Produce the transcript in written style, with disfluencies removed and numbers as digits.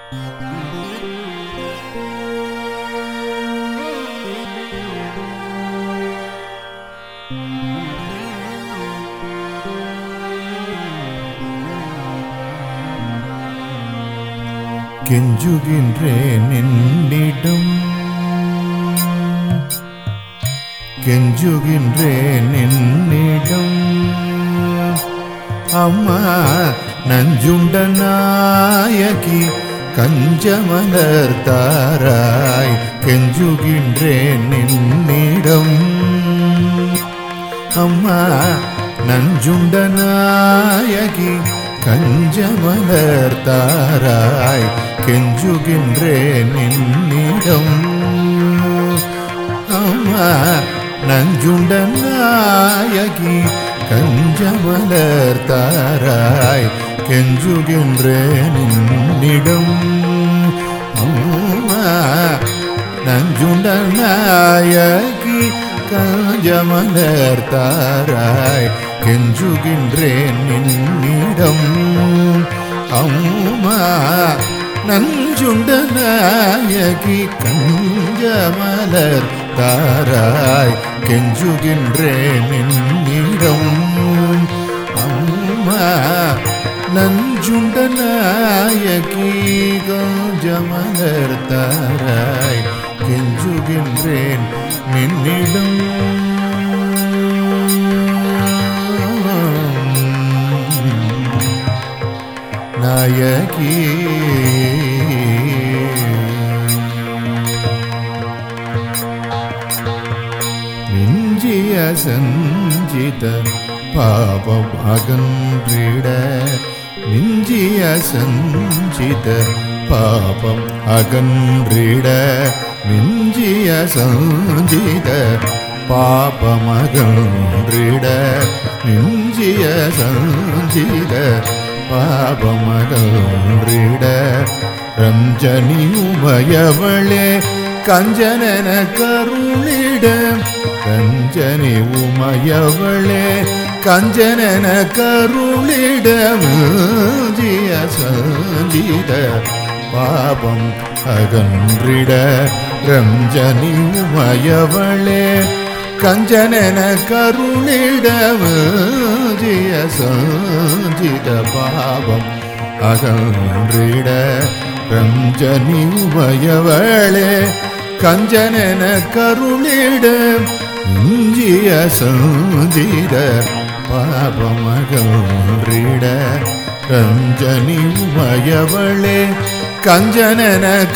கெஞ்சுகின்றேன் என்னிடம், கெஞ்சுகின்றேன் என்னிடம், அம்மா நஞ்சுண்ட நாயகி கஞ்சமலர் தாராய். கெஞ்சுகின்றேன் என்னிடம், அம்மா நஞ்சுண்ட நாயகி கஞ்சமலர் தாராய். கெஞ்சுகின்றேன் என்னிடம், அம்மா நஞ்சுண்ட நாயகி கஞ்சமலர் தாராய். கெஞ்சுகின்றேன் என்னிடம், அம்மா நஞ்சுண்ட நாயகி கஞ்சமலர் தாராய். கெஞ்சுகின்றேன் என்னிடம், அம்மா நஞ்சுண்ட நாயகி கஞ்சமலர் தாராய். கெஞ்சுகின்றேன் என்னிடம், அம்மா நஞ்சுண்ட நாயகி கஞ்சமலர் தாராய். கெஞ்சுகின்றேன் என்னிடம். நாயகி மிஞ்சிய சஞ்சித பாபம் அகன்றிட, மிஞ்சிய சஞ்சித பாபம் அகன்றிட, மிஞ்சிய சஞ்சித பாபம் அகன்றிட, மிஞ்சிய சஞ்சித பாபமகன்றிட. ரஞ்சனி உமையவளே கஞ்சனன கருளிட, ரஞ்சனி உமையவளே கஞ்சனன கருளிட. மிஞ்சிய சஞ்சித பாபம் அகன்றிட, ரஞ்சனி உமையவளே கஞ்சனன கருளிட. மிஞ்சிய சஞ்சித பாபம் அகன்றிட, ரஞ்சனி உமையவளே கஞ்சனன கருளிட. மிஞ்சிய சஞ்சித பாபம் அகன்றிட, ரஞ்சனி உமையவளே கஞ்சனன